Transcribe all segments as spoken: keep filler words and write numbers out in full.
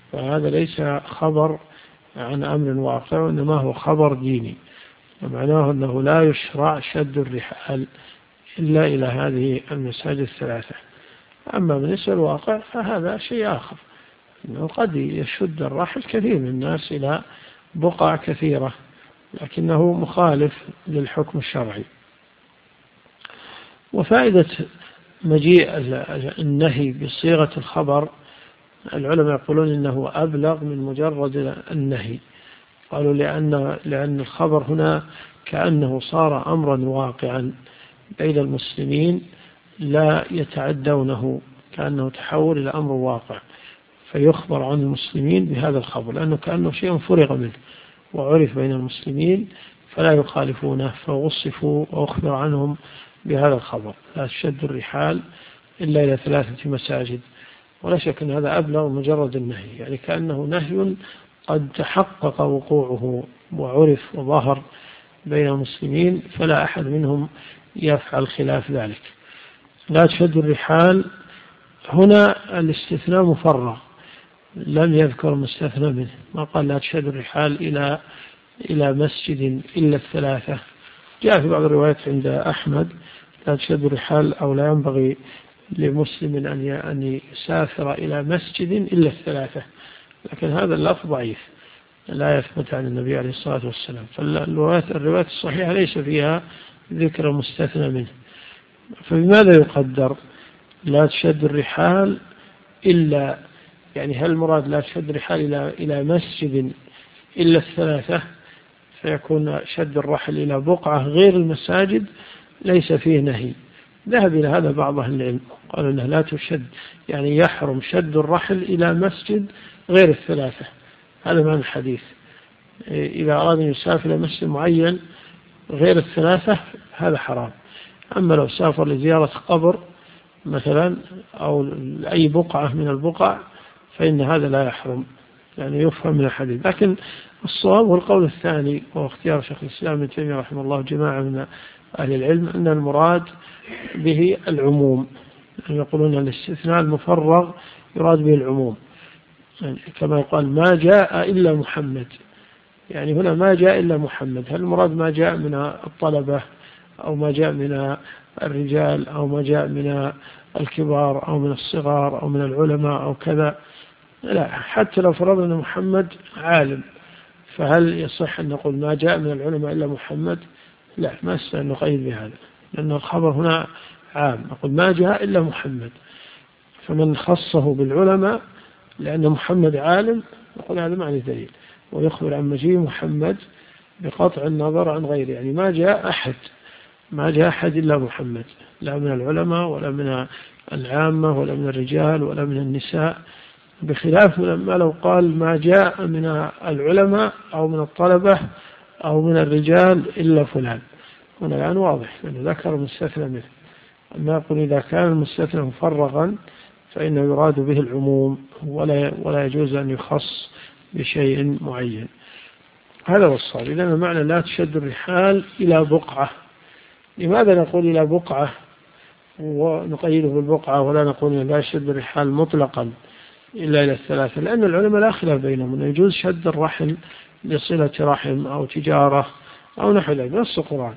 فهذا ليس خبر عن أمر واقع، وإنما هو خبر ديني، ومعناه أنه لا يشرع شد الرحال إلا إلى هذه المساجد الثلاثة. أما بالنسبة للواقع فهذا شيء آخر، أنه قد يشد الرحل كثير من الناس إلى بقع كثيرة، لكنه مخالف للحكم الشرعي. وفائدة مجيء النهي بصيغة الخبر، العلماء يقولون إنه أبلغ من مجرد النهي. قالوا لأن, لأن الخبر هنا كأنه صار أمرا واقعا بين المسلمين لا يتعدونه، كأنه تحول إلى أمر واقع، فيخبر عن المسلمين بهذا الخبر، لأنه كأنه شيء فرغ منه وعرف بين المسلمين فلا يخالفونه، فوصفوا وأخبر عنهم بهذا الخبر: لا تشد الرحال إلا إلى ثلاثة مساجد. ولا شك أن هذا أبلغ مجرد النهي، يعني كأنه نهي قد تحقق وقوعه وعرف وظهر بين المسلمين، فلا أحد منهم يفعل خلاف ذلك. لا تشد الرحال هنا الاستثناء مفرغ، لم يذكر مستثنى منه، ما قال لا تشد الرحال إلى إلى مسجد إلا الثلاثة. جاء في بعض الروايات عند أحمد: لا تشد الرحال أو لا ينبغي لمسلم أن يسافر إلى مسجد إلا الثلاثة، لكن هذا اللفظ ضعيف لا يثبت عن النبي عليه الصلاة والسلام. فالروايات الروايات الصحيحة ليس فيها ذكر مستثنى منه. فبماذا يقدر لا تشد الرحال إلا، يعني هل المراد لا تشد الرحال إلى إلى مسجد إلا الثلاثة، فيكون شد الرحل إلى بقعة غير المساجد ليس فيه نهي؟ ذهب إلى هذا بعض أهل العلم، قالوا أنه لا تشد، يعني يحرم شد الرحل إلى مسجد غير الثلاثة. هذا معنى الحديث، إذا أراد أن يسافر إلى مسجد معين غير الثلاثة هذا حرام. أما لو سافر لزيارة قبر مثلا أو أي بقعة من البقع فإن هذا لا يحرم، يعني يفهم من الحديث. لكن الصواب هو القول الثاني، وهو اختيار شيخ الإسلام ابن تيمية رحمه الله جماعة من أهل العلم، أن المراد به العموم، يعني يقولون الاستثناء المفرغ يراد به العموم، يعني كما يقال ما جاء إلا محمد، يعني هنا ما جاء إلا محمد، هل المراد ما جاء من الطلبة أو ما جاء من الرجال أو ما جاء من الكبار أو من الصغار أو من العلماء أو كذا؟ لا، حتى لو فرضنا أن محمد عالم، فهل يصح أن نقول ما جاء من العلماء إلا محمد؟ لا، ما استطيع أن نقيد بهذا، لأن الخبر هنا عام، نقول ما جاء إلا محمد، فمن خصه بالعلماء لأن محمد عالم نقول هذا معنى دليل، ويخبر عن مجيء محمد بقطع النظر عن غيره، يعني ما جاء أحد ما جاء أحد إلا محمد، لا من العلماء ولا من العامة ولا من الرجال ولا من النساء، بخلاف ما لو قال ما جاء من العلماء أو من الطلبة أو من الرجال إلا فلان، هنا الآن واضح لأنه ذكر المستثنى منه. أما يقول إذا كان المستثنى مفرغا فإنه يراد به العموم، ولا ولا يجوز أن يخص بشيء معين. هذا هو الصواب. إذن معنى لا تشد الرحال إلى بقعة. لماذا نقول إلى بقعة ونقيده بالبقعة ولا نقول لا يشد الرحال مطلقا إلا إلى الثلاثة؟ لأن العلماء لا خلاف بينهم أنه يجوز شد الرحل لصلة رحم أو تجارة أو نحو ذلك، نص القرآن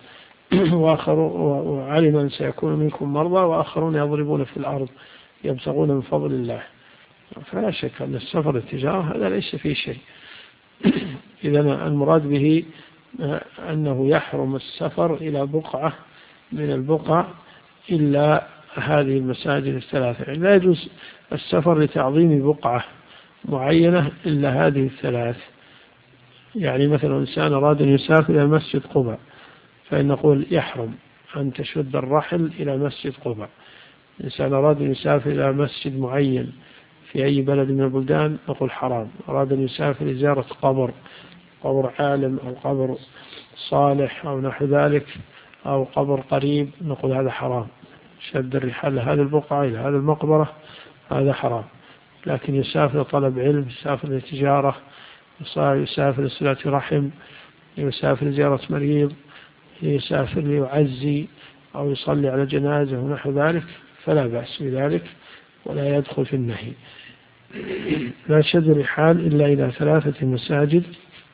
وعلم أن سيكون منكم مرضى وآخرون يضربون في الأرض يبتغون من فضل الله، فلا شك أن السفر للتجارة هذا ليس فيه شيء. إذن المراد به أنه يحرم السفر إلى بقعة من البقع إلا هذه المساجد الثلاثة، يعني لا يجوز السفر لتعظيم بقعة معينة إلا هذه الثلاث. يعني مثلا إنسان أراد أن يسافر إلى مسجد قباء فإن نقول يحرم أن تشد الرحل إلى مسجد قباء. إنسان أراد أن يسافر إلى مسجد معين في أي بلد من البلدان نقول حرام. أراد أن يسافر لزيارة قبر قبر عالم أو قبر صالح أو نحو ذلك أو قبر قريب نقول هذا حرام، شد الرحال هذه البقعة إلى هذه المقبرة هذا حرام. لكن يسافر لطلب علم، يسافر لتجارة، يسافر لصلة رحم، يسافر لزيارة مريض، يسافر ليعزي أو يصلي على جنازة ونحو ذلك فلا بأس بذلك ولا يدخل في النهي. لا تشد الرحال إلا إلى ثلاثة مساجد: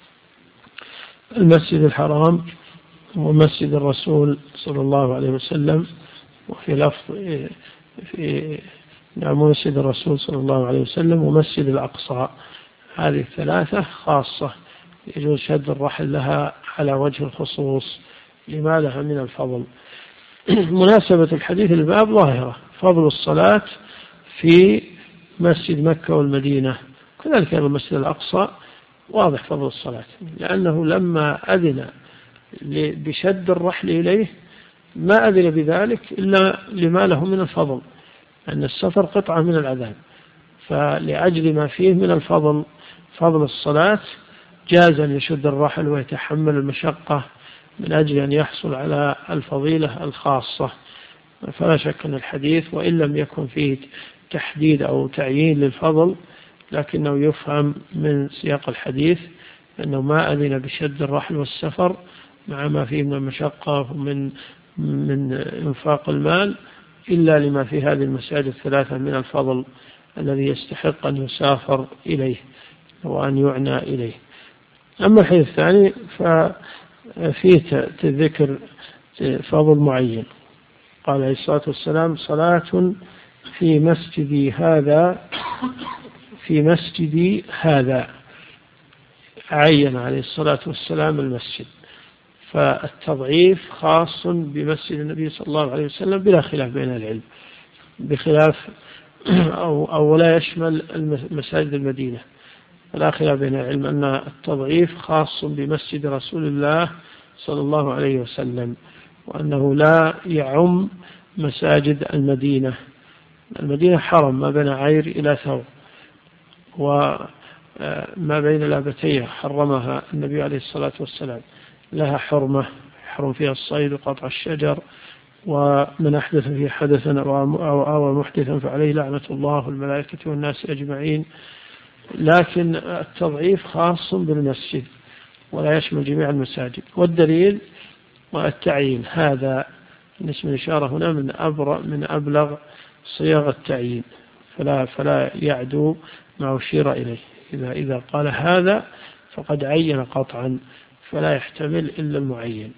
المسجد الحرام ومسجد الرسول صلى الله عليه وسلم، وفي لفظ في نعم مسجد الرسول صلى الله عليه وسلم ومسجد الأقصى. هذه الثلاثة خاصة يجوز شد الرحل لها على وجه الخصوص لما لها من الفضل. مناسبة الحديث الباب ظاهرة: فضل الصلاة في مسجد مكة والمدينة، كذلك المسجد الأقصى واضح فضل الصلاة، لأنه لما أذن بشد الرحل إليه ما أذن بذلك إلا لما له من الفضل، أن السفر قطعة من العذاب، فلأجل ما فيه من الفضل فضل الصلاة جاز أن يشد الرحل ويتحمل المشقة من أجل أن يحصل على الفضيلة الخاصة. فلا شك أن الحديث وإن لم يكن فيه تحديد أو تعيين للفضل، لكنه يفهم من سياق الحديث أنه ما أذن بشد الرحل والسفر مع ما فيه من المشقة ومن من إنفاق المال إلا لما في هذه المساجد الثلاثة من الفضل الذي يستحق أن يسافر إليه وأن يعنى إليه. أما الحديث الثاني ففيه تذكر فضل معين. قال عليه الصلاة والسلام: صلاة في مسجدي هذا في مسجدي هذا. عين عليه الصلاة والسلام المسجد، فالتضعيف خاص بمسجد النبي صلى الله عليه وسلم بلا خلاف بين العلم، بخلاف أو, أو لا يشمل مساجد المدينة، لا خلاف بين العلم أن التضعيف خاص بمسجد رسول الله صلى الله عليه وسلم، وأنه لا يعم مساجد المدينة. المدينة حرم ما بين عير إلى ثور، وما بين لابتيه حرمها النبي عليه الصلاة والسلام، لها حرمة يحرم فيها الصيد وقطع الشجر، ومن أحدث فيه حدثا أو أو محدثا فعليه لعنة الله والملائكة والناس أجمعين. لكن التضعيف خاص بالمسجد ولا يشمل جميع المساجد، والدليل والتعيين. هذا اسم الإشارة هنا من أبرأ من أبلغ صيغ التعيين، فلا فلا يعدو ما أشير إليه. إذا إذا قال هذا فقد عين قطعا، فلا يحتمل إلا المعين.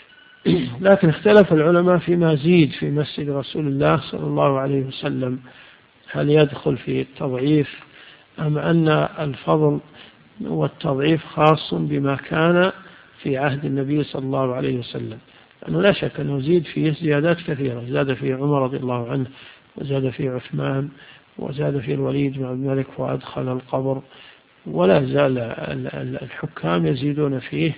لكن اختلف العلماء فيما زيد في مسجد رسول الله صلى الله عليه وسلم، هل يدخل في التضعيف أم أن الفضل والتضعيف خاص بما كان في عهد النبي صلى الله عليه وسلم؟ لأنه لا شك أنه زيد فيه زيادات كثيرة، زاد فيه عمر رضي الله عنه، وزاد فيه عثمان، وزاد فيه الوليد بن عبد الملك وأدخل القبر، ولا زال الحكام يزيدون فيه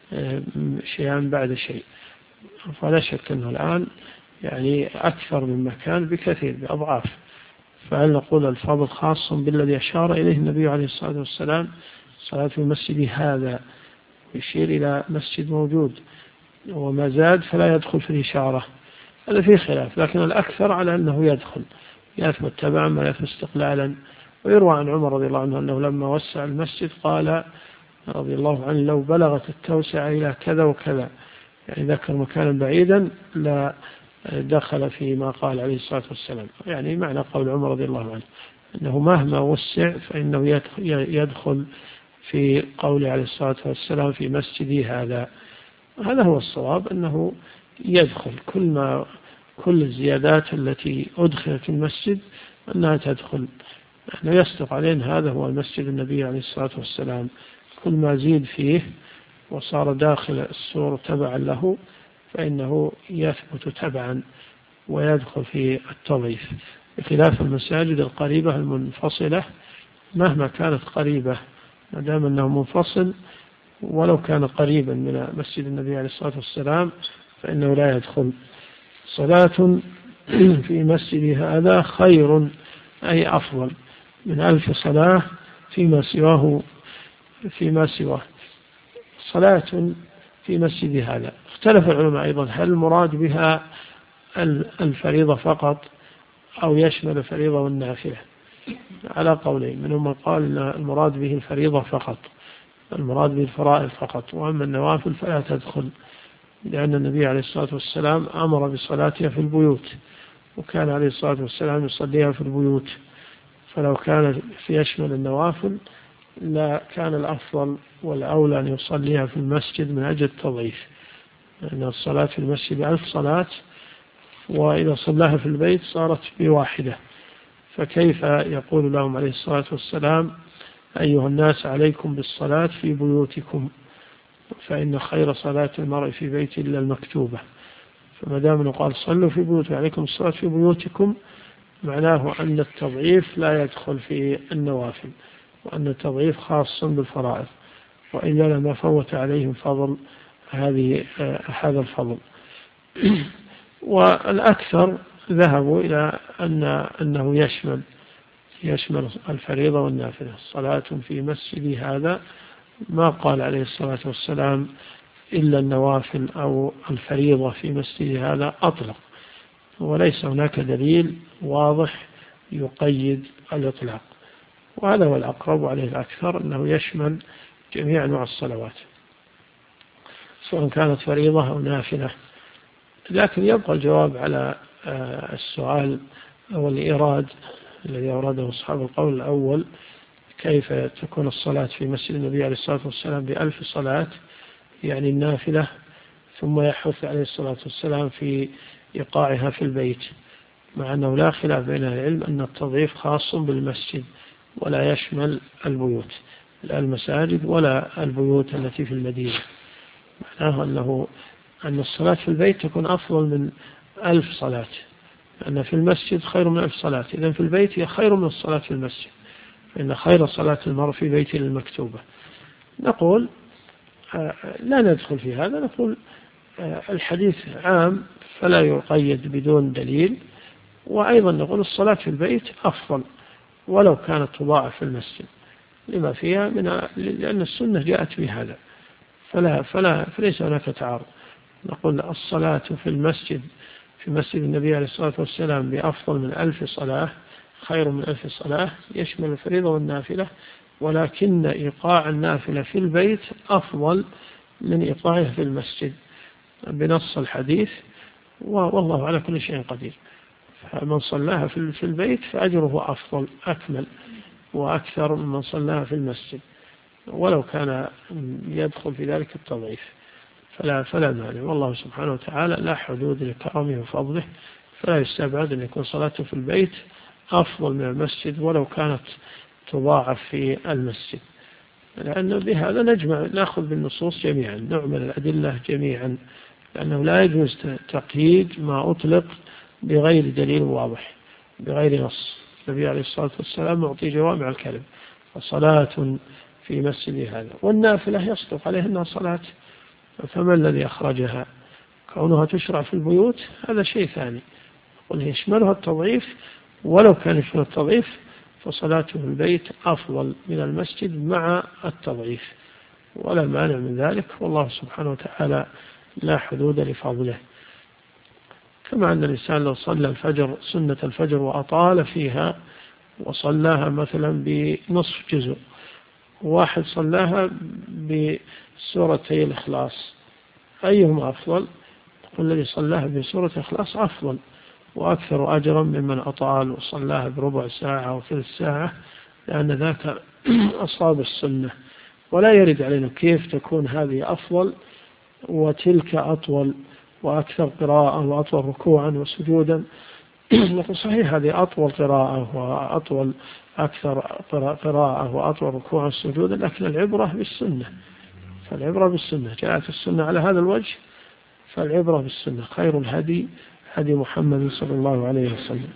شيئا بعد شيء. فلا شك أنه الآن يعني أكثر من مكان بكثير بأضعاف. فهل نقول الفضل خاص بالذي أشار إليه النبي عليه الصلاة والسلام: صلاة في المسجد هذا، يشير إلى مسجد موجود، وما زاد فلا يدخل في الإشارة؟ هذا فيه خلاف، لكن الأكثر على أنه يدخل، يثبت تبعا ما يثبت استقلالا. ويروى عن عمر رضي الله عنه أنه لما وسع المسجد قال رضي الله عنه: لو بلغت التوسعة إلى كذا وكذا، يعني ذكر مكانا بعيدا لا دخل فيما قال عليه الصلاة والسلام. يعني معنى قول عمر رضي الله عنه أنه مهما وسع فإنه يدخل في قول عليه الصلاة والسلام: في مسجدي هذا. هذا هو الصواب، أنه يدخل كل ما كل الزيادات التي أدخلت في المسجد أنها تدخل. نحن يصدق علينا هذا هو المسجد النبي عليه الصلاة والسلام، كل ما زيد فيه وصار داخل السور تبعا له فإنه يثبت تبعا ويدخل في التضعيف، بخلاف المساجد القريبة المنفصلة مهما كانت قريبة ما دام أنه منفصل ولو كان قريبا من مسجد النبي عليه الصلاة والسلام فإنه لا يدخل. صلاة في مسجد هذا خير أي أفضل من ألف صلاة فيما سواه فيما سواه. صلاة في مسجد هذا اختلف العلماء أيضا هل المراد بها الفريضة فقط أو يشمل الفريضة والنافلة؟ على قولين، منهم من قال إن المراد به الفريضة فقط، المراد به الفرائض فقط، وأما النوافل فلا تدخل، لأن النبي عليه الصلاة والسلام أمر بصلاتها في البيوت، وكان عليه الصلاة والسلام يصليها في البيوت. فلو كان يشمل النوافل لا كان الأفضل والأولى أن يصليها في المسجد من أجل التضعيف، لأن الصلاة في المسجد بألف صلاة، وإذا صلاها في البيت صارت بواحدة. فكيف يقول لهم عليه الصلاة والسلام أيها الناس عليكم بالصلاة في بيوتكم فإن خير صلاة المرء في بيت إلا المكتوبة. فما دام قال صلوا في بيوتكم عليكم الصلاة في بيوتكم، معناه أن التضعيف لا يدخل في النوافل، وأن التضعيف خاص بالفرائض، وإلا لما فوت عليهم فضل هذه هذا الفضل. والأكثر ذهبوا إلى أن أنه يشمل يشمل الفريضة والنافلة. صلاة في مسجد هذا ما قال عليه الصلاة والسلام إلا النوافل أو الفريضة في مسجد هذا أطلق، وليس هناك دليل واضح يقيد الإطلاق، وهذا هو الأقرب عليه الأكثر أنه يشمل جميع أنواع الصلوات سواء كانت فريضة أو نافلة. لكن يبقى الجواب على السؤال أو الإيراد الذي أوراده أصحاب القول الأول، كيف تكون الصلاة في مسجد النبي عليه الصلاة والسلام بألف صلاة يعني النافلة، ثم يحث عليه الصلاة والسلام في إيقاعها في البيت، مع أنه لا خلاف بين العلم أن التضعيف خاص بالمسجد ولا يشمل البيوت، لا المساجد ولا البيوت التي في المدينة. معناه أنه أن الصلاة في البيت تكون أفضل من ألف صلاة، لأن في المسجد خير من ألف صلاة، إذن في البيت هي خير من الصلاة في المسجد، فإن خير صلاة المرء في بيته المكتوبة. نقول لا ندخل في هذا، نقول الحديث عام فلا يقيد بدون دليل، وأيضا نقول الصلاة في البيت أفضل ولو كانت تضاعف في المسجد لما فيها من لأن السنة جاءت بهذا، فلا فلا فليس هناك تعارض. نقول الصلاة في المسجد في مسجد النبي عليه الصلاة والسلام بأفضل من ألف صلاة، خير من ألف صلاة، يشمل الفريضة والنافلة، ولكن إيقاع النافلة في البيت أفضل من إيقاعها في المسجد بنص الحديث، والله على كل شيء قدير. فمن صلاها في البيت فأجره أفضل أكمل وأكثر ممن صلاها في المسجد، ولو كان يدخل في ذلك التضعيف فلا فلا مانع. والله سبحانه وتعالى لا حدود لكرمه وفضله، فلا يستبعد أن يكون صلاته في البيت أفضل من المسجد ولو كانت تضاعف في المسجد، لأن بهذا نجمع نأخذ بالنصوص جميعا، نعمل الأدلة جميعا، لأنه لا يجوز تقييد ما أطلق بغير دليل واضح بغير نص. النبي عليه الصلاة والسلام معطي جوامع الكلم، فصلاة في مسجد هذا، والنافلة يصدق عليه أنها صلاة، فما الذي أخرجها؟ كونها تشرع في البيوت هذا شيء ثاني، قل يشملها التضعيف، ولو كان يشمل التضعيف فصلاته في البيت أفضل من المسجد مع التضعيف، ولا مانع من ذلك، والله سبحانه وتعالى لا حدود لفضله. كما أن الإنسان لو صلى الفجر سنة الفجر وأطال فيها وصلاها مثلا بنصف جزء، واحد صلاها بسورتي الإخلاص، أيهما أفضل؟ نقول الذي صلاها بسورة الإخلاص أفضل وأكثر أجرا ممن أطال وصلاها بربع ساعة أو ثلث ساعة، لأن ذاك أصاب السنة. ولا يرد علينا كيف تكون هذه أفضل وتلك أطول وأكثر قراءة وأطول ركوعا وسجودا. نقول صحيح هذه أطول قراءة وأطول أكثر قراءة وأطول ركوعا وسجودا، لكن العبرة بالسنة، فالعبرة بالسنة جاءت السنة على هذا الوجه، فالعبرة بالسنة. خير الهدي هدي محمد صلى الله عليه وسلم.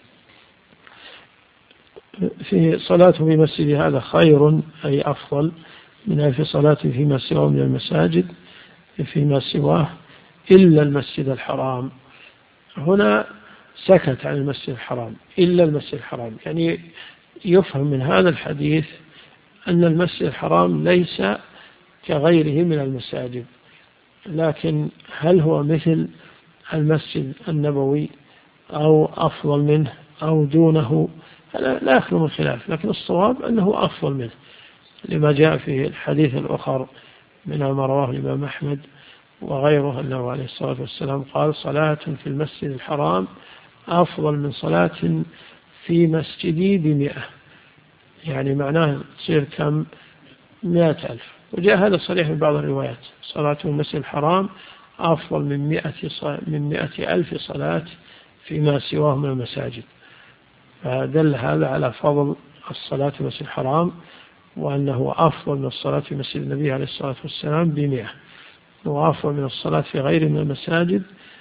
في صلاة في مسجد هذا خير أي أفضل من ألف صلاة فيما سواه من المساجد فيما سواه إلا المسجد الحرام. هنا سكت عن المسجد الحرام إلا المسجد الحرام، يعني يفهم من هذا الحديث أن المسجد الحرام ليس كغيره من المساجد، لكن هل هو مثل المسجد النبوي أو أفضل منه أو دونه؟ لا يخلو من خلاف، لكن الصواب أنه أفضل منه لما جاء في الحديث الآخر من ما رواه الإمام أحمد وغيره أنه عليه الصلاة والسلام قال: صلاة في المسجد الحرام أفضل من صلاة في مسجدي بمئة، يعني معناه تصير كم؟ مئة ألف. وجاء هذا صريح من بعض الروايات، صلاة في المسجد الحرام أفضل من مئة من مئة ألف صلاة فيما سواه من المساجد. فدل هذا على فضل الصلاة في المسجد الحرام، وأنه أفضل من الصلاة في مسجد النبي عليه الصلاة والسلام بمئة، وأفضل من الصلاة في غير من المساجد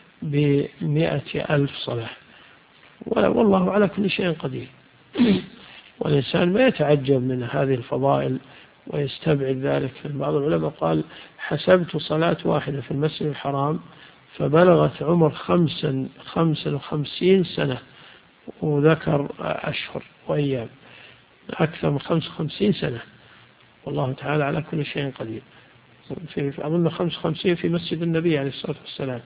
بمئة ألف صلاة. والله على كل شيء قدير. والإنسان ما يتعجب من هذه الفضائل ويستبعد ذلك. بعض العلماء قال: حسبت صلاة واحدة في المسجد الحرام فبلغت عمر خمسا خمسا وخمسين سنة، وذكر أشهر وأيام أكثر من خمس وخمسين سنة. والله تعالى على كل شيء قدير. في أظن خمس وخمسين في مسجد النبي عليه الصلاة والسلام،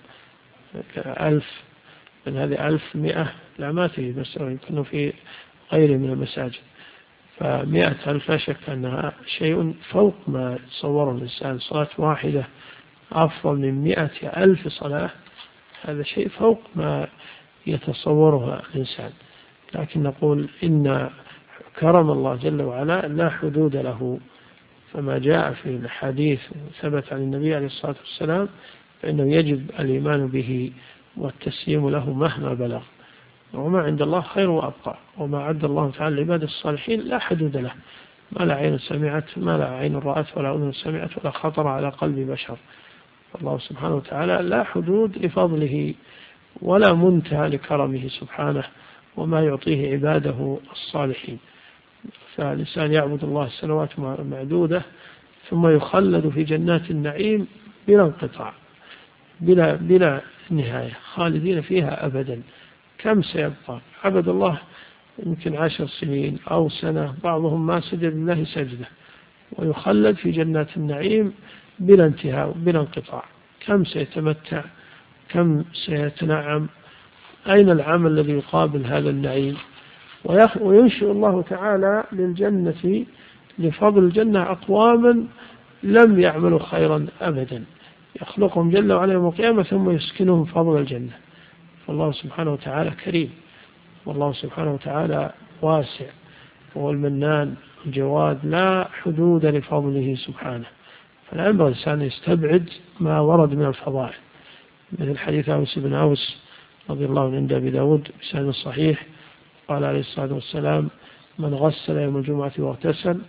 ألف من هذه ألف مئة لا ما في، بس يمكن في غيره من المساجد. فمئة ألف لا شك أنها شيء فوق ما يتصوره الإنسان. صلاة واحدة أفضل من مئة ألف صلاة، هذا شيء فوق ما يتصوره الإنسان. لكن نقول إن كرم الله جل وعلا لا حدود له، فما جاء في الحديث ثبت عن النبي عليه الصلاة والسلام فإنه يجب الإيمان به والتسليم له مهما بلغ. وما عند الله خير وأبقى، وما عد الله تعالى لعباد الصالحين لا حدود له، ما لا عين سمعت ما لا عين رأت ولا أذن سمعت ولا خطر على قلب بشر. الله سبحانه وتعالى لا حدود لفضله ولا منتهى لكرمه سبحانه وما يعطيه عباده الصالحين. فالإنسان يعبد الله سنوات معدودة ثم يخلد في جنات النعيم بلا انقطاع بلا, بلا نهاية، خالدين فيها أبدا. كم سيبقى؟ عبد الله يمكن عشر سنين أو سنة، بعضهم ما سجد لله سجدة، ويخلد في جنات النعيم بلا انتهاء بلا انقطاع. كم سيتمتع؟ كم سيتنعم؟ أين العمل الذي يقابل هذا النعيم؟ وينشئ الله تعالى للجنة لفضل الجنة أقواما لم يعملوا خيرا أبدا، يخلقهم جل وعلا يوم القيامة ثم يسكنهم فضل الجنة. فالله سبحانه وتعالى كريم، والله سبحانه وتعالى واسع، وهو المنان الجواد لا حدود لفضله سبحانه. فلا ينبغي الإنسان يستبعد ما ورد من الفضائل، مثل حديث أوس بن أوس رضي الله عنه عند أبي داود بسند صحيح، قال عليه الصلاة والسلام: من غسل يوم الجمعة واغتسل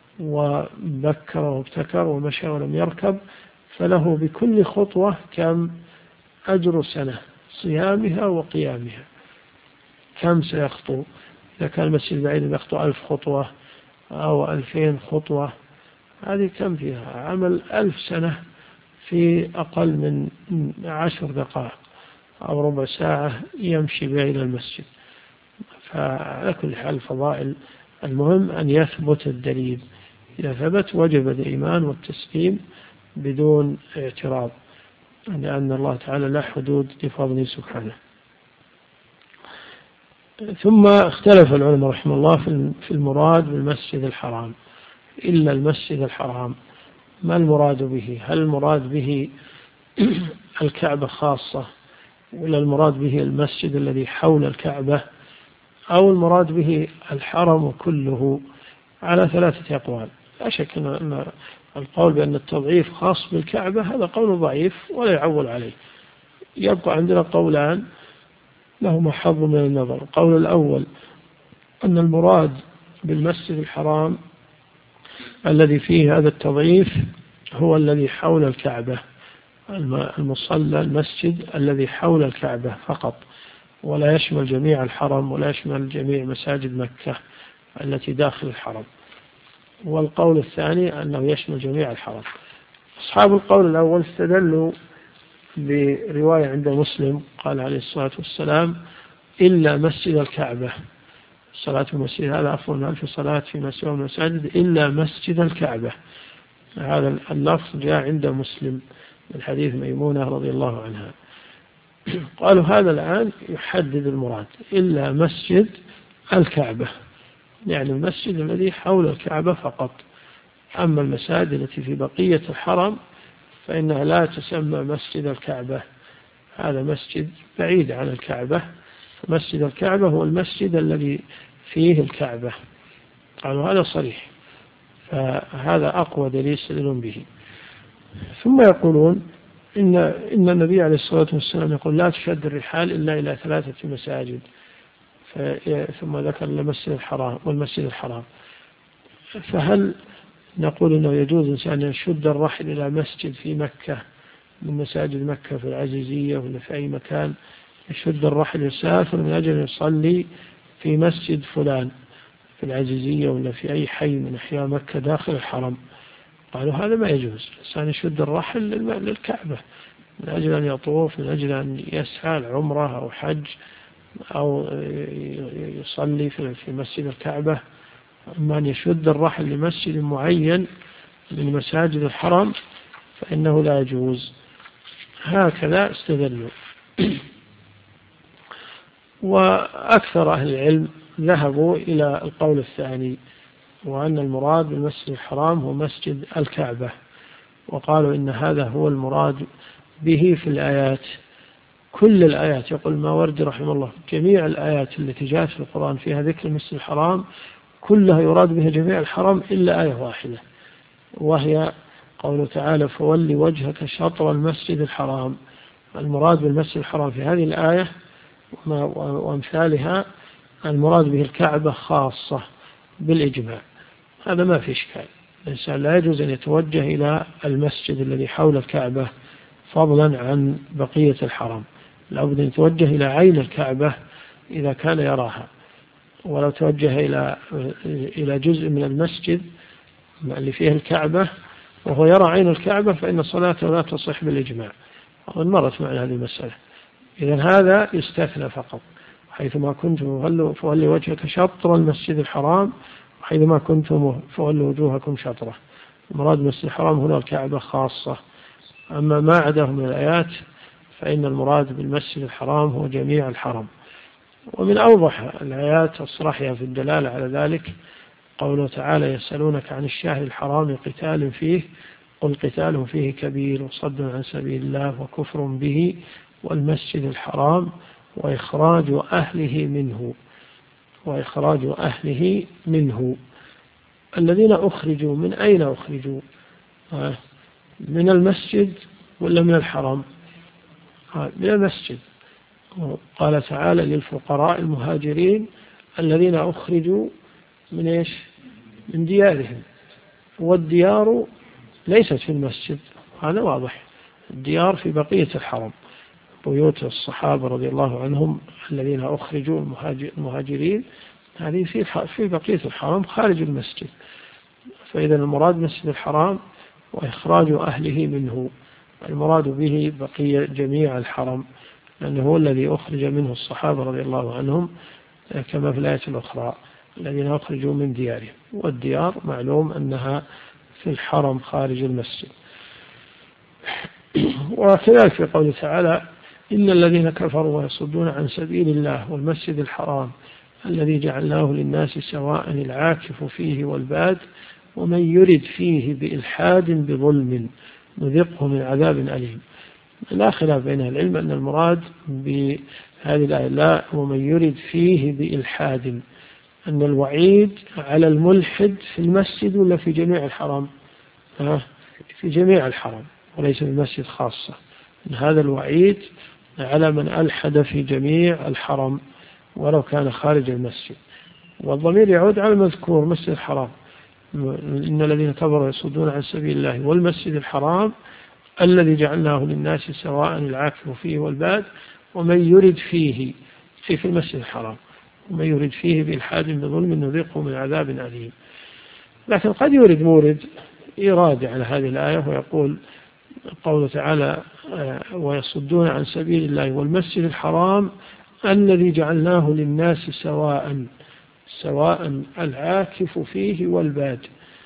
وبكر وابتكر ومشى ولم يركب فله بكل خطوة كم؟ أجر سنة صيامها وقيامها. كم سيخطو؟ إذا كان المسجد بعيد يخطو ألف خطوة أو ألفين خطوة، هذه كم فيها؟ عمل ألف سنة في أقل من عشر دقائق أو ربع ساعة يمشي بها إلى المسجد. فعلى كل حال فضائل، المهم أن يثبت الدليل. إذا ثبت وجب الإيمان والتسليم بدون اعتراض، لأن الله تعالى لا حدود لفضله سبحانه. ثم اختلف العلماء رحمه الله في المراد بالمسجد الحرام. إلا المسجد الحرام ما المراد به؟ هل المراد به الكعبة خاصة، ولا المراد به المسجد الذي حول الكعبة، أو المراد به الحرم كله؟ على ثلاثة أقوال. لا شك أن القول بأن التضعيف خاص بالكعبة هذا قول ضعيف ولا يعول عليه. يبقى عندنا قولان لهما حظ من النظر. القول الأول أن المراد بالمسجد الحرام الذي فيه هذا التضعيف هو الذي حول الكعبة، المصلى المسجد الذي حول الكعبة فقط، ولا يشمل جميع الحرم ولا يشمل جميع مساجد مكة التي داخل الحرم. والقول الثاني أنه يشمل جميع الحرم. أصحاب القول الأول استدلوا برواية عند مسلم قال عليه الصلاة والسلام: إلا مسجد الكعبة، الصلاة في المسجد هذا أفضل من ألف صلاة في سوى المساجد إلا مسجد الكعبة. هذا اللفظ جاء عند مسلم من حديث ميمونة رضي الله عنها. قالوا هذا الآن يحدد المراد إلا مسجد الكعبة، يعني المسجد الذي حول الكعبة فقط. أما المساجد التي في بقية الحرم فإنها لا تسمى مسجد الكعبة، هذا مسجد بعيد عن الكعبة. مسجد الكعبة هو المسجد الذي فيه الكعبة. قالوا هذا صريح، فهذا أقوى دليل يستدلون به. ثم يقولون إن, إن النبي عليه الصلاة والسلام يقول لا تشد الرحال إلا إلى ثلاثة مساجد، ثم ذكر المسجد الحرام والمسجد الحرام. فهل نقول إنه يجوز إنسان يشد الرحل إلى مسجد في مكة من مساجد مكة في العزيزية ولا في أي مكان، يشد الرحل يسافر من أجل يصلي في مسجد فلان في العزيزية ولا في أي حي من أحياء مكة داخل الحرم؟ قالوا هذا ما يجوز، الإنسان يشد الرحل للكعبة من أجل أن يطوف، من أجل أن يسعى العمرة أو حج أو يصلي في مسجد الكعبة. أما أن يشد الرحل لمسجد معين من مساجد الحرم فإنه لا يجوز. هكذا استدلوا. وأكثر أهل العلم ذهبوا إلى القول الثاني، وأن المراد بالمسجد الحرام هو مسجد الكعبة، وقالوا إن هذا هو المراد به في الآيات. كل الآيات، يقول الماوردي رحمه الله، جميع الآيات التي جاءت في القرآن فيها ذكر المسجد الحرام كلها يراد بها جميع الحرم إلا آية واحدة، وهي قوله تعالى فولي وجهك شطر المسجد الحرام. المراد بالمسجد الحرام في هذه الآية وأمثالها المراد به الكعبة خاصة بالإجماع. هذا ما في إشكال، الإنسان لا يجوز أن يتوجه إلى المسجد الذي حول الكعبة فضلا عن بقية الحرم، لابد أن يتوجه إلى عين الكعبة إذا كان يراها. ولو توجه إلى إلى جزء من المسجد اللي فيه الكعبة وهو يرى عين الكعبة فإن صلاته لا تصح بالإجماع، مرت معنا هذه المسألة. إذن هذا يستثنى فقط، حيثما كنتم فولوا وجهك شطر المسجد الحرام، وحيثما كنتم فولوا وجوهكم شطره. المراد المسجد الحرام هنا الكعبة خاصة. أما ما عداه من الآيات فإن المراد بالمسجد الحرام هو جميع الحرم. ومن أوضح الآيات الصريحة في الدلالة على ذلك قوله تعالى يسألونك عن الشهر الحرام قتال فيه قل قتال فيه كبير وصد عن سبيل الله وكفر به والمسجد الحرام وإخراج أهله منه وإخراج أهله منه. الذين أخرجوا من أين أخرجوا؟ من المسجد ولا من الحرم؟ من المسجد. قال تعالى للفقراء المهاجرين الذين أخرجوا من إيش؟ من ديارهم. والديار ليست في المسجد، هذا واضح، الديار في بقية الحرم، بيوت الصحابة رضي الله عنهم الذين أخرجوا المهاجرين هذه في في بقية الحرم خارج المسجد. فإذا المراد مسجد الحرام وإخراج أهله منه، المراد به بقية جميع الحرم، لأنه هو الذي أخرج منه الصحابة رضي الله عنهم كما في الآية الأخرى الذين أخرجوا من ديارهم. والديار معلوم أنها في الحرم خارج المسجد. وكذلك في قوله تعالى إن الذين كفروا ويصدون عن سبيل الله والمسجد الحرام الذي جعلناه للناس سواء العاكف فيه والباد ومن يرد فيه بإلحاد بظلم نذقه من عذاب أليم. لا خلاف بين العلم أن المراد بهذه الآية لا ومن يرد فيه بإلحاد، أن الوعيد على الملحد في المسجد ولا في جميع الحرم؟ في جميع الحرم وليس في المسجد خاصة. هذا الوعيد على من ألحد في جميع الحرم ولو كان خارج المسجد. والضمير يعود على المذكور مسجد الحرام، إن الذين كفروا يصدون عن سبيل الله والمسجد الحرام الذي جعلناه للناس سواء العاكف فيه والباد ومن يرد فيه في المسجد الحرام ومن يرد فيه بإلحاد بظلم نذقه من عذاب أليم. لكن قد يرد مورد إرادة على هذه الآية ويقول قوله تعالى ويصدون عن سبيل الله والمسجد الحرام الذي جعلناه للناس سواء سواء العاكف فيه والباد.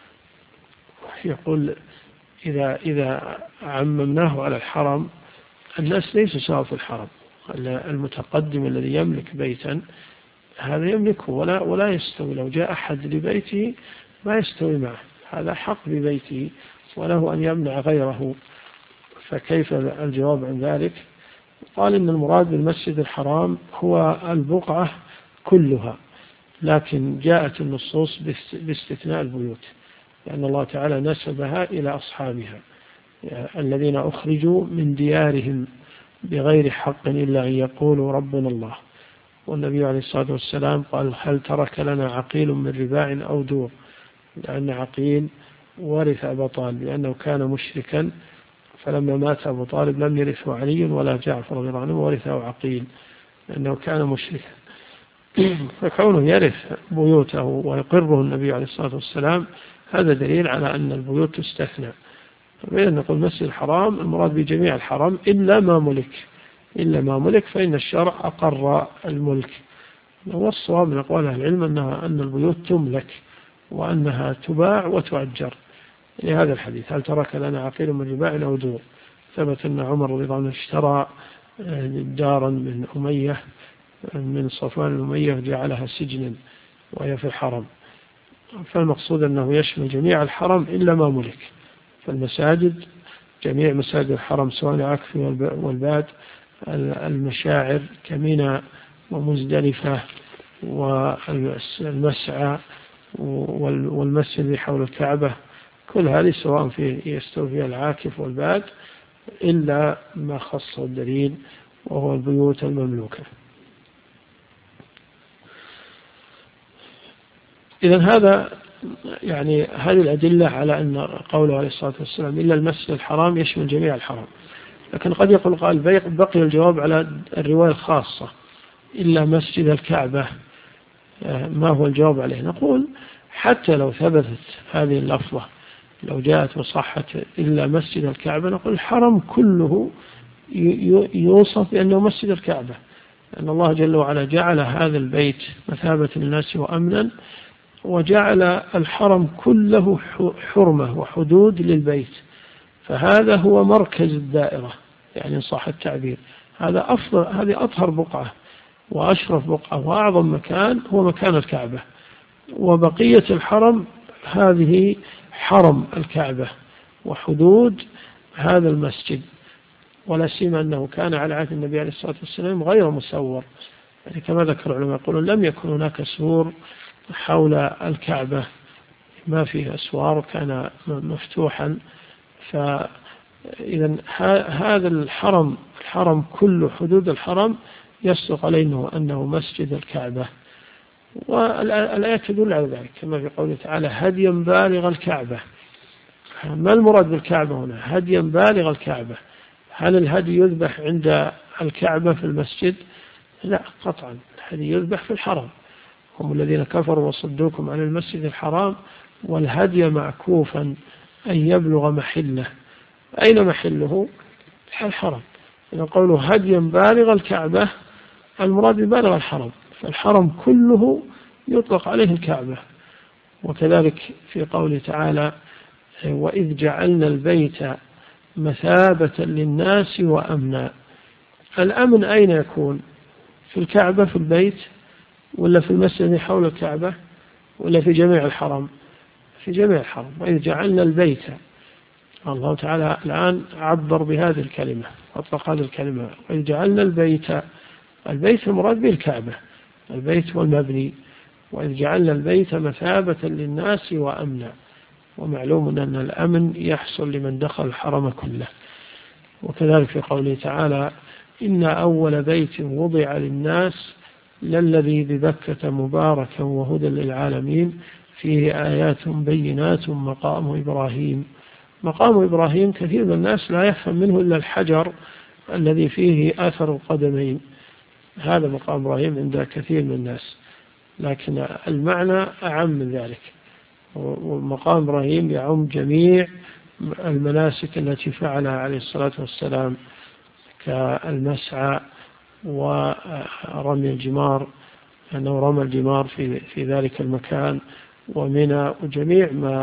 يقول إذا إذا عممناه على الحرم الناس ليسوا سواء في الحرم. المتقدم الذي يملك بيتا هذا يملكه ولا ولا يستوي، لو جاء أحد لبيته ما يستوي معه، هذا حق ببيته وله أن يمنع غيره. فكيف الجواب عن ذلك؟ قال إن المراد بالمسجد الحرام هو البقعة كلها لكن جاءت النصوص باستثناء البيوت، لأن الله تعالى نسبها إلى أصحابها الذين أخرجوا من ديارهم بغير حق إلا أن يقولوا ربنا الله. والنبي عليه الصلاة والسلام قال هل ترك لنا عقيل من رباع أو دور، لأن عقيل ورث أبا طالب لأنه كان مشركا، فلما مات أبو طالب لم يرثه علي ولا جعفر رضي الله عنه، ورثه عقيل لأنه كان مشركا. فكونه يرث بيوته ويقره النبي عليه الصلاة والسلام هذا دليل على أن البيوت تستثنى. فبين نقول مسجد الحرام المراد بجميع الحرم إلا ما ملك، إلا ما ملك فإن الشرع أقر الملك. والصواب من أقوال أهل العلم أنها أن البيوت تملك وأنها تباع وتؤجر لهذا الحديث هل ترك لنا عقيل من رباع أو دور. ثبت أن عمر رضي الله عنه اشترى دارا من أمية من صفوان الأمية جعلها سجنا وهي في الحرم. فالمقصود أنه يشمل جميع الحرم إلا ما ملك. فالمساجد جميع مساجد الحرم سواء العكف والباد، المشاعر كميناء ومزدلفة والمسعى والمسجد حول الكعبة، كل هذه سواء في يستوي فيها العاكف والباد إلا ما خصه الدليل وهو البيوت المملوكة. إذن هذا يعني هذه الأدلة على أن قوله عليه الصلاة والسلام إلا المسجد الحرام يشمل جميع الحرام. لكن قد يقول قال بقي الجواب على الرواية الخاصة إلا مسجد الكعبة، ما هو الجواب عليه؟ نقول حتى لو ثبتت هذه اللفظة، لو جاءت وصحت إلا مسجد الكعبة، نقول الحرم كله يوصف بأنه مسجد الكعبة، لأن الله جل وعلا جعل هذا البيت مثابة للناس وأمنا، وجعل الحرم كله حرمة وحدود للبيت، فهذا هو مركز الدائرة يعني إن صح التعبير. هذا أفضل، هذه أطهر بقعة وأشرف بقعة وأعظم مكان هو مكان الكعبة، وبقية الحرم هذه حرم الكعبة وحدود هذا المسجد. ولا سيما أنه كان على عهد النبي عليه الصلاة والسلام غير مسور، يعني كما ذكر العلماء يقولون لم يكن هناك سور حول الكعبة، ما فيه أسوار، كان مفتوحا. فإذا هذا الحرم الحرم كل حدود الحرم يصدق عليه أنه مسجد الكعبة. والآيات تدل على ذلك كما في قوله تعالى هديا بالغ الكعبة. ما المراد بالكعبة هنا؟ هديا بالغ الكعبة. هل الهدي يذبح عند الكعبة في المسجد؟ لا قطعا، الهدي يذبح في الحرم. هم الذين كفروا وصدوكم عن المسجد الحرام والهدي معكوفا أن يبلغ محله. أين محله؟ الحرم. إذا قولوا هديا بالغ الكعبة المراد ببالغ الحرم، فالحرم كله يطلق عليه الكعبة. وكذلك في قوله تعالى وإذ جعلنا البيت مثابة للناس وأمنا. الأمن أين يكون؟ في الكعبة في البيت، ولا في المسجد حول الكعبة، ولا في جميع الحرم؟ في جميع الحرم. وإذ جعلنا البيت، الله تعالى الآن عبر بهذه الكلمة، أطلق هذه الكلمة وإذ جعلنا البيت. البيت المراد به الكعبة، البيت والمبني. وإذ جعلنا البيت مثابة للناس وأمنا. ومعلوم أن الأمن يحصل لمن دخل الحرم كله. وكذلك في قوله تعالى إن أول بيت وضع للناس للذي ببكة مباركا وهدى للعالمين فيه آيات بينات مقام إبراهيم. مقام إبراهيم كثير من الناس لا يفهم منه إلا الحجر الذي فيه آثر القدمين، هذا مقام إبراهيم عند كثير من الناس، لكن المعنى أعم من ذلك. ومقام إبراهيم يعم جميع المناسك التي فعلها عليه الصلاة والسلام كالمسعى ورمي الجمار، أنه رمى الجمار في في ذلك المكان، ومنى، وجميع ما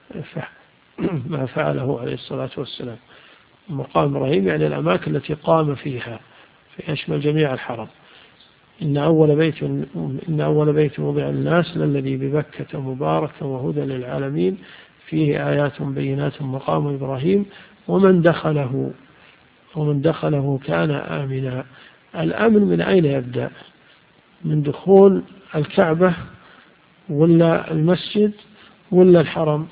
ما فعله عليه الصلاة والسلام. مقام إبراهيم يعني الأماكن التي قام فيها، فيشمل جميع الحرم. إن أول بيت إن أول بيت وضع الناس للذي ببكة مباركا وهدى للعالمين فيه آيات بينات مقام إبراهيم ومن دخله ومن دخله كان آمنا. الأمن من أين يبدأ؟ من دخول الكعبة ولا المسجد ولا الحرم؟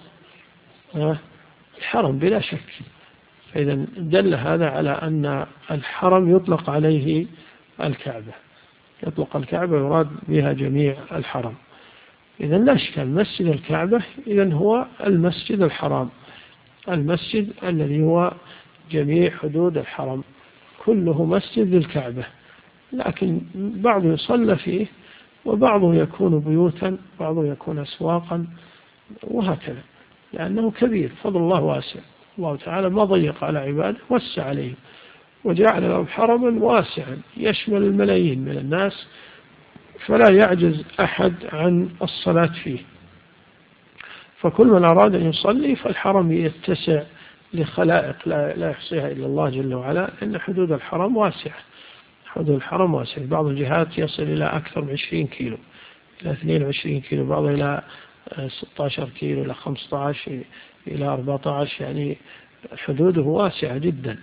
الحرم بلا شك. فإذا دل هذا على أن الحرم يطلق عليه الكعبة، يطلق الكعبة يراد بها جميع الحرم. إذا لا إشكال، مسجد الكعبة إذن هو المسجد الحرام، المسجد الذي هو جميع حدود الحرم كله مسجد للكعبة، لكن بعضه يصلى فيه وبعضه يكون بيوتا، بعضه يكون أسواقا، وهكذا، لأنه كبير، فضل الله واسع. الله تعالى ما ضيق على عباده، وسع عليهم وجعل لهم حرما واسعا يشمل الملايين من الناس، فلا يعجز أحد عن الصلاة فيه. فكل من أراد أن يصلي فالحرم يتسع لخلائق لا يحصيها إلا الله جل وعلا، إن حدود الحرم واسعة، حدود الحرم واسعة. بعض الجهات يصل إلى أكثر من عشرين كيلو، إلى اثنين وعشرين كيلو، بعض إلى ستة عشر كيلو، إلى خمسة عشر، إلى أربعة عشر، يعني حدوده واسعة جدا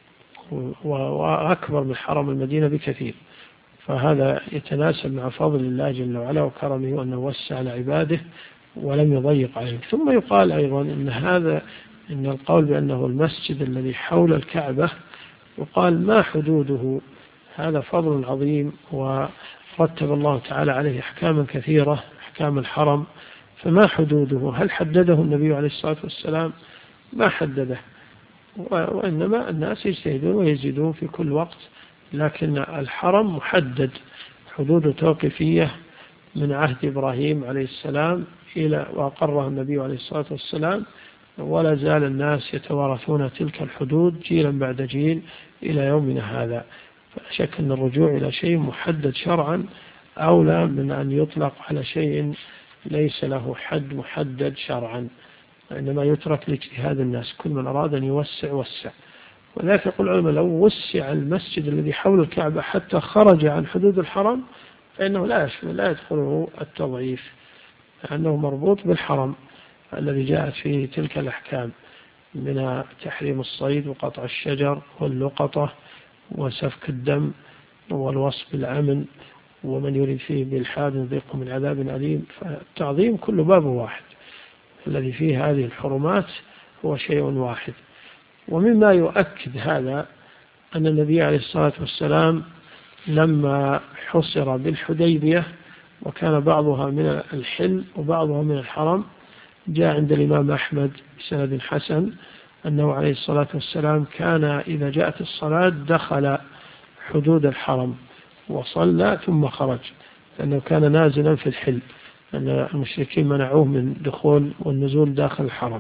وأكبر من حرم المدينة بكثير. فهذا يتناسب مع فضل الله جل وعلا وكرمه وأنه وسع على عباده ولم يضيق عليهم. ثم يقال أيضا إن هذا إن القول بأنه المسجد الذي حول الكعبة يقال ما حدوده، هذا فضل عظيم، ورتب الله تعالى عليه أحكاما كثيرة، أحكام الحرم، فما حدوده؟ هل حدده النبي عليه الصلاة والسلام؟ ما حدده، وإنما الناس يجتهدون ويزيدون في كل وقت، لكن الحرم محدد، حدود توقيفية من عهد إبراهيم عليه السلام إلى وأقره النبي عليه الصلاة والسلام، ولا زال الناس يتوارثون تلك الحدود جيلا بعد جيل إلى يومنا هذا. فلا شك أن الرجوع إلى شيء محدد شرعا أولى من أن يطلق على شيء ليس له حد محدد شرعا، إنما يترك لاجتهاد الناس، كل من أراد أن يوسع وسع. وذلك يقول العلماء لو وسع المسجد الذي حول الكعبة حتى خرج عن حدود الحرم فإنه لا يشمل لا يدخله التضعيف، لأنه مربوط بالحرم الذي جاءت فيه تلك الأحكام من تحريم الصيد وقطع الشجر واللقطة وسفك الدم والوصف بالأمن، ومن يريد فيه بالحاد يذيقه من عذاب أليم. فالتعظيم كل باب واحد، الذي فيه هذه الحرمات هو شيء واحد. ومما يؤكد هذا أن النبي عليه الصلاة والسلام لما حصر بالحديبية وكان بعضها من الحل وبعضها من الحرم، جاء عند الإمام أحمد بسند حسن أنه عليه الصلاة والسلام كان إذا جاءت الصلاة دخل حدود الحرم وصلى ثم خرج، لأنه كان نازلا في الحل، أن المشركين منعوه من دخول والنزول داخل الحرم،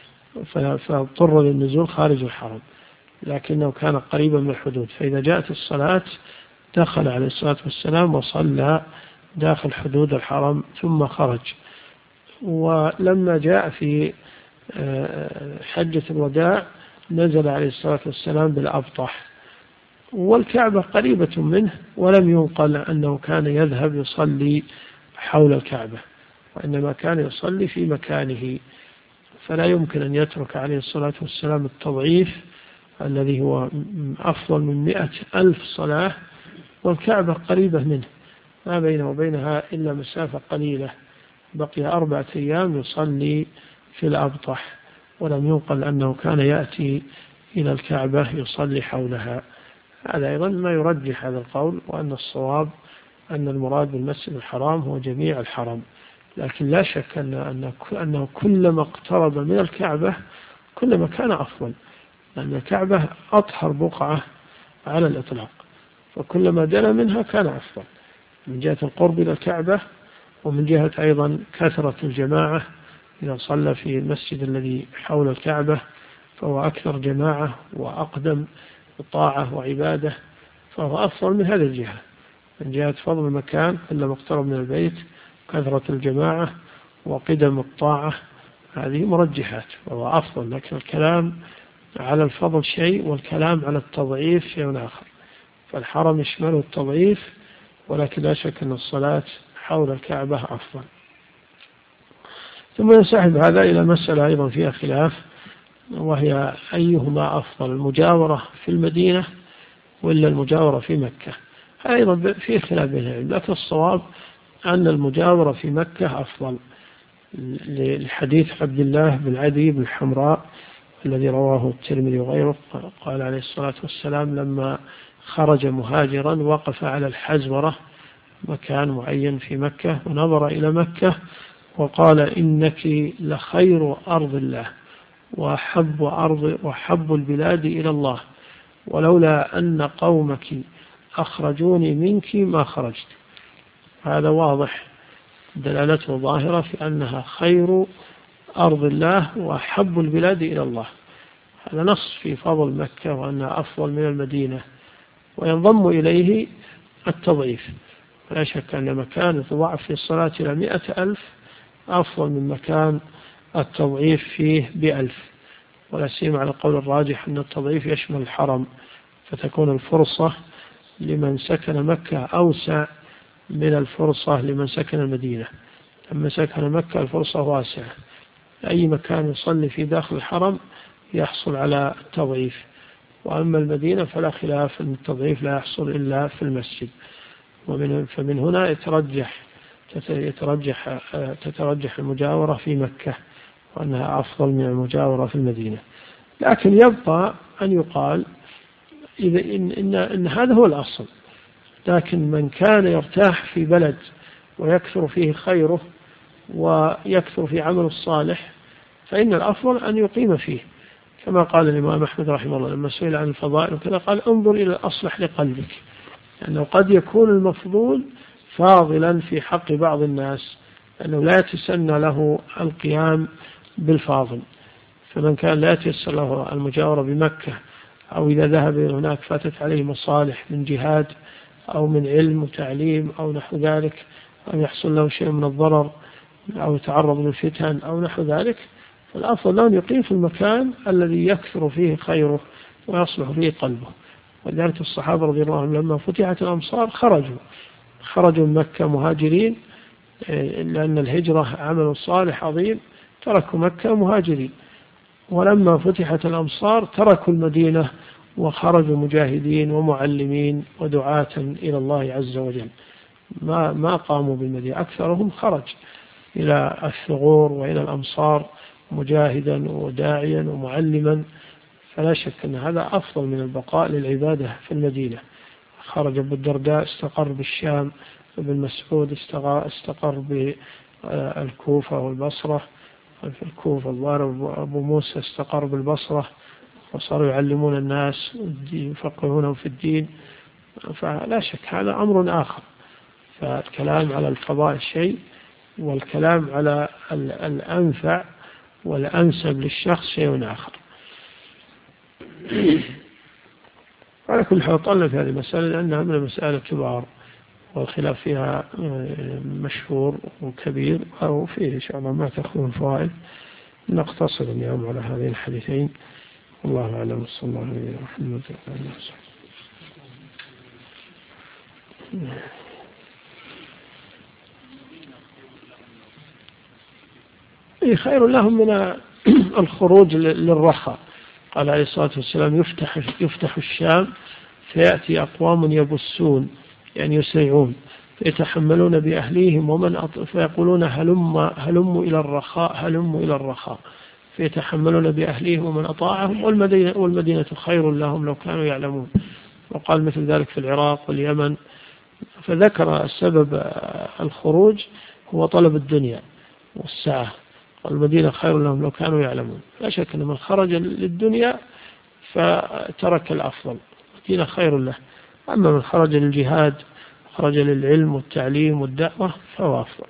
فاضطر للنزول خارج الحرم، لكنه كان قريبا من الحدود. فإذا جاءت الصلاة دخل عليه الصلاة والسلام وصلى داخل حدود الحرم ثم خرج. ولما جاء في حجة الوداع نزل عليه الصلاة والسلام بالأبطح، والكعبة قريبة منه، ولم ينقل أنه كان يذهب يصلي حول الكعبة، وإنما كان يصلي في مكانه. فلا يمكن أن يترك عليه الصلاة والسلام التضعيف الذي هو أفضل من مئة ألف صلاة، والكعبة قريبة منه ما بينه وبينها إلا مسافة قليلة، بقي أربعة أيام يصلي في الأبطح، ولم ينقل أنه كان يأتي إلى الكعبة يصلي حولها. هذا أيضا ما يرجح هذا القول، وأن الصواب أن المراد بالمسجد الحرام هو جميع الحرم، لكن لا شك أن أنه كلما اقترب من الكعبة كلما كان أفضل، لأن الكعبة أطهر بقعة على الإطلاق، فكلما دنا منها كان أفضل من جهة القرب إلى الكعبة، ومن جهة أيضا كثرة الجماعة. إذا صلى في المسجد الذي حول الكعبة فهو أكثر جماعة وأقدم طاعة وعبادة، فهو أفضل من هذه الجهة، من جهة فضل المكان كلما اقترب من البيت، كثرة الجماعة وقدم الطاعة، هذه مرجحات وهو أفضل. لكن الكلام على الفضل شيء والكلام على التضعيف شيء آخر، فالحرم يشمله التضعيف، ولكن لا شك أن الصلاة حول الكعبة أفضل. ثم ينسحب هذا إلى مسألة أيضا فيها خلاف، وهي أيهما أفضل، المجاورة في المدينة ولا المجاورة في مكة؟ أيضا في خلاف بين العلم، لكن الصواب أن المجاورة في مكة أفضل، لحديث عبد الله بن عدي بن حمراء الذي رواه الترمذي وغيره، قال عليه الصلاة والسلام لما خرج مهاجرا وقف على الحزورة مكان معين في مكة ونظر إلى مكة وقال إنك لخير أرض الله وحب أرض وحب البلاد إلى الله، ولولا أن قومك أخرجوني منك ما خرجت. هذا واضح دلالته ظاهرة في أنها خير أرض الله وحب البلاد إلى الله. هذا نص في فضل مكة وأنها أفضل من المدينة، وينضم إليه التضعيف. لا شك أن مكان يتضاعف في الصلاة إلى مئة ألف أفضل من مكان التضعيف فيه بألف، ولا سيما على القول الراجح أن التضعيف يشمل الحرم، فتكون الفرصة لمن سكن مكة أوسع من الفرصة لمن سكن المدينة. لما سكن مكة الفرصة واسعة، أي مكان يصلي في داخل الحرم يحصل على التضعيف، وأما المدينة فلا خلاف أن التضعيف لا يحصل إلا في المسجد. ومن فمن هنا يترجح يترجح تترجح المجاورة في مكة وأنها أفضل من المجاورة في المدينة. لكن يبقى أن يقال إذا إن, إن, إن هذا هو الأصل، لكن من كان يرتاح في بلد ويكثر فيه خيره ويكثر في عمل الصالح فإن الأفضل أن يقيم فيه، كما قال الإمام أحمد رحمه الله لما سئل عن الفضائل وكذا قال انظر إلى الأصلح لقلبك، لأنه قد يكون المفضول فاضلا في حق بعض الناس أنه لا يتسنى له القيام بالفاضل. فمن كان لا يتيسر له المجاورة بمكة أو إذا ذهب هناك فاتت عليه مصالح من جهاد أو من علم وتعليم أو نحو ذلك، أو يحصل له شيء من الضرر أو يتعرض للفتن أو نحو ذلك، فالأفضل له أن يقيم في المكان الذي يكثر فيه خيره ويصلح فيه قلبه. ولذلك الصحابة رضي الله عنهم لما فتحت الأمصار خرجوا خرجوا من مكة مهاجرين، لأن الهجرة عمل صالح عظيم، تركوا مكة مهاجرين. ولما فتحت الأمصار تركوا المدينة وخرجوا مجاهدين ومعلمين ودعاة إلى الله عز وجل، ما ما قاموا بالمدينة، أكثرهم خرج إلى الثغور وإلى الأمصار مجاهدا وداعيا ومعلما. فلا شك أن هذا أفضل من البقاء للعبادة في المدينة. خرج أبو الدرداء استقر بالشام، ابن مسعود استقر بالكوفة والبصرة، في الكوفة الظاهر أبو موسى استقر بالبصرة وصاروا يعلمون الناس يفقهونهم في الدين. فلا شك هذا أمر آخر. فالكلام على الفضائل شيء، والكلام على الأنفع والأنسب للشخص شيء آخر. على كل حال طلنا في هذه المسألة لأنها من المسائل الكبار والخلاف فيها مشهور وكبير، أو فيه إن شاء الله ما تأخذ الفوائد. نقتصر اليوم على هذين الحديثين، والله أعلم. صلى الله عليه وسلم. خير لهم من الخروج للرخاء. قال عليه الصلاة والسلام يفتح, يفتح الشام فيأتي أقوام يبسون يعني يسرعون فيتحملون بأهليهم ومن أط... فيقولون هلم هلم إلى الرخاء هلم إلى الرخاء فيتحملون بأهليهم ومن أطاعهم والمدينة, والمدينة خير لهم لو كانوا يعلمون. وقال مثل ذلك في العراق واليمن. فذكر السبب الخروج هو طلب الدنيا والسعة، والمدينة خير لهم لو كانوا يعلمون. لا شك أن من خرج للدنيا فترك الأفضل، المدينة خير له. أما من خرج للجهاد خرج للعلم والتعليم والدعوة فهو أفضل.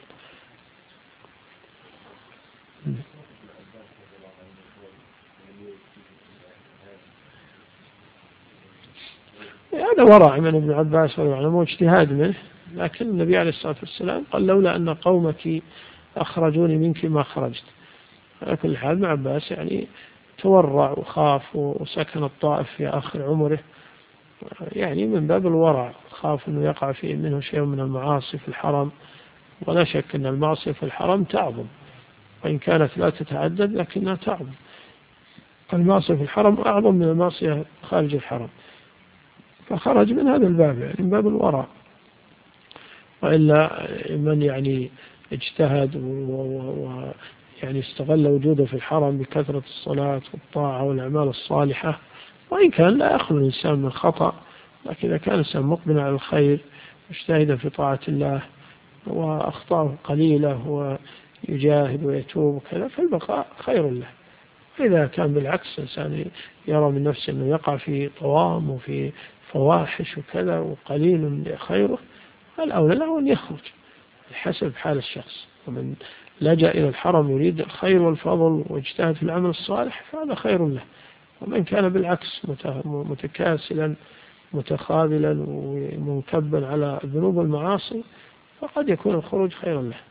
هذا ورع من ابن عباس ويعلمون اجتهاد منه، لكن النبي عليه الصلاة والسلام قال لولا أن قومك أخرجوني منك ما خرجت. على كل حال ابن عباس يعني تورع وخاف وسكن الطائف في آخر عمره، يعني من باب الورع، خاف أنه يقع فيه منه شيء من المعاصي في الحرم. ولا شك أن المعصية في الحرم تعظم، وإن كانت لا تتعدد لكنها تعظم. المعصية في الحرم أعظم من المعصية خارج الحرم، فخرج من هذا الباب يعني من باب الورع. وإلا من يعني اجتهد ويعني استغل وجوده في الحرم بكثرة الصلاة والطاعة والأعمال الصالحة، وإن كان لا يخلو الإنسان من خطأ، لكن إذا كان الإنسان مقبلا على الخير مجتهدا في طاعة الله وأخطاءه قليلة ويجاهد ويتوب وكذا فالبقاء خير له. إذا كان بالعكس إنسان يرى من نفسه أنه يقع في طوام وفي فواحش وكذا وقليل خيره، الأولى له أن يخرج بحسب حال الشخص. ومن لجأ إلى الحرم يريد الخير والفضل واجتهد في العمل الصالح فهذا خير له. ومن كان بالعكس متكاسلا متخاذلا ومنكبا على الذنوب والمعاصي فقد يكون الخروج خيرا له.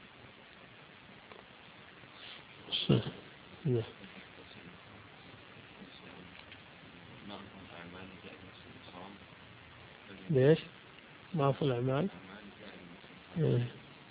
ليش؟ ضعف الأعمال. إيه.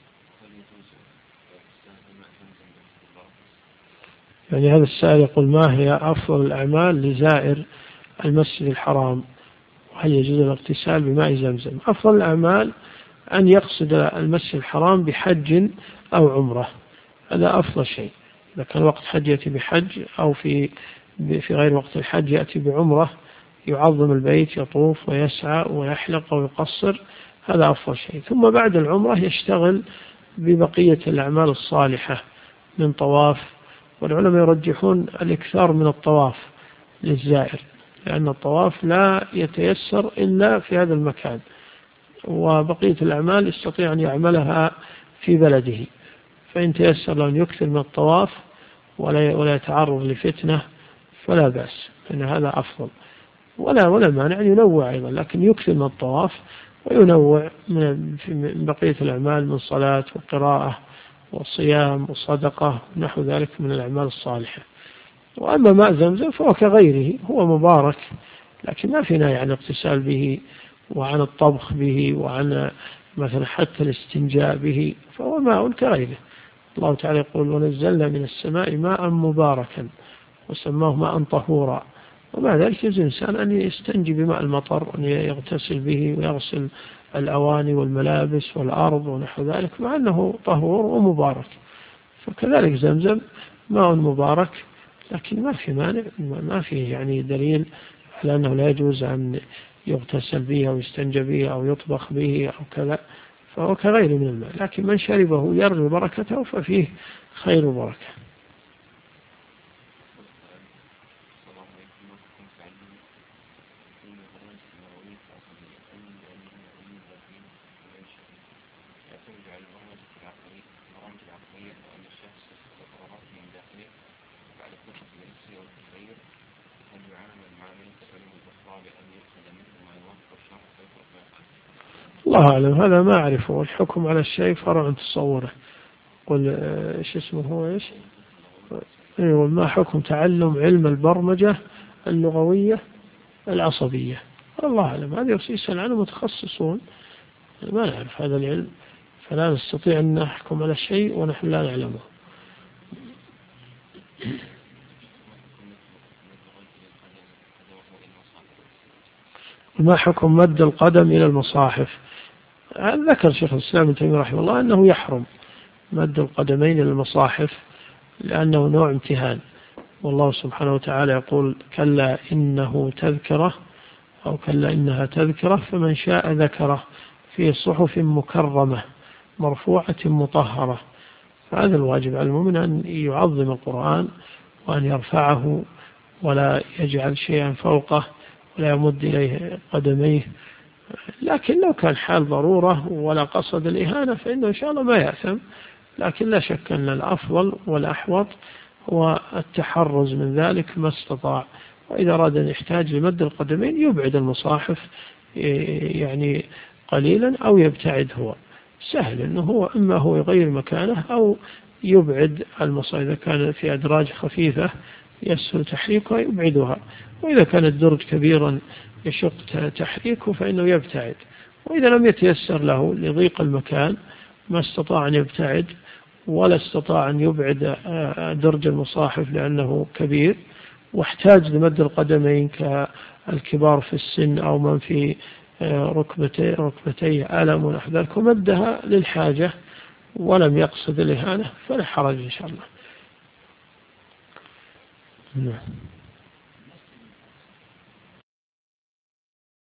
يعني هذا السائل يقول: ما هي أفضل الأعمال لزائر المسجد الحرام، وهل يجوز الاغتسال بماء زمزم؟ أفضل الأعمال أن يقصد المسجد الحرام بحج أو عمرة، هذا أفضل شيء. إذا كان وقت حج يأتي بحج، أو في في غير وقت الحج يأتي بعمرة، يعظم البيت، يطوف ويسعى ويحلق ويقصر، هذا أفضل شيء. ثم بعد العمرة يشتغل ببقية الأعمال الصالحة من طواف، والعلماء يرجحون الإكثار من الطواف للزائر، لأن الطواف لا يتيسر إلا في هذا المكان، وبقية الأعمال يستطيع أن يعملها في بلده. فإن تيسر له أن يكثر من الطواف ولا ولا يتعرض لفتنة فلا بأس، إن هذا أفضل. ولا ولا مانع أن ينوع أيضا، لكن يكثر من الطواف وينوع من بقية الأعمال من صلاة وقراءة وصيام وصدقة ونحو ذلك من الأعمال الصالحة. وأما ماء زمزم فهو كغيره، هو مبارك، لكن ما في نهي عن الاغتسال به وعن الطبخ به وعن مثلا حتى الاستنجاء به، فهو ماء كغيره. الله تعالى يقول: ونزلنا من السماء ماء مباركا وسماه ماء طهورا. ومع ذلك يجوز الإنسان أن يستنجي بماء المطر، أن يغتسل به ويغسل الأواني والملابس والأرض ونحو ذلك، مع أنه طهور ومبارك. فكذلك زمزم ماء مبارك، لكن ما في مانع، ما في يعني دليل على أنه لا يجوز أن يغتسل به أو يستنجى به أو يطبخ به أو كذا، فهو كغير من الماء. لكن من شربه يرجو بركته ففيه خير وبركة. الله أعلم، هذا ما أعرفه. والحكم على الشيء فرع عن تصوره. قل إيش اسمه هو إيش؟ أيوة، ما حكم تعلم علم البرمجة اللغوية العصبية؟ الله أعلم، هذا يسأل عنه متخصصون، ما نعرف هذا العلم، فلا نستطيع أن نحكم على الشيء ونحن لا نعلمه. ما حكم مد القدم إلى المصاحف؟ ذكر شيخ الإسلام ابن تيمية رحمه الله أنه يحرم مد القدمين إلى المصاحف لأنه نوع امتهان، والله سبحانه وتعالى يقول: كلا إنه تذكرة، أو كلا إنها تذكرة فمن شاء ذكره في صحف مكرمة مرفوعة مطهرة. فهذا الواجب على المؤمن أن يعظم القرآن وأن يرفعه ولا يجعل شيئا فوقه ولا يمد إليه قدميه. لكن لو كان حال ضرورة ولا قصد الإهانة فإنه إن شاء الله ما يأثم، لكن لا شك أن الأفضل والأحوط هو التحرز من ذلك ما استطاع. وإذا أراد أن يحتاج لمد القدمين يبعد المصاحف يعني قليلا أو يبتعد، هو سهل أنه هو إما هو يغير مكانه أو يبعد المصاحف. إذا كان في أدراج خفيفة يسهل تحريكها يبعدها، وإذا كان الدرج كبيرا يشق تحريكه فإنه يبتعد. وإذا لم يتيسر له لضيق المكان ما استطاع أن يبتعد ولا استطاع أن يبعد درج المصاحف لأنه كبير واحتاج لمد القدمين كالكبار في السن أو من في ركبتي ركبتي ألم ونحو ذلك ومدها للحاجة ولم يقصد الإهانة فلا حرج إن شاء الله. نعم.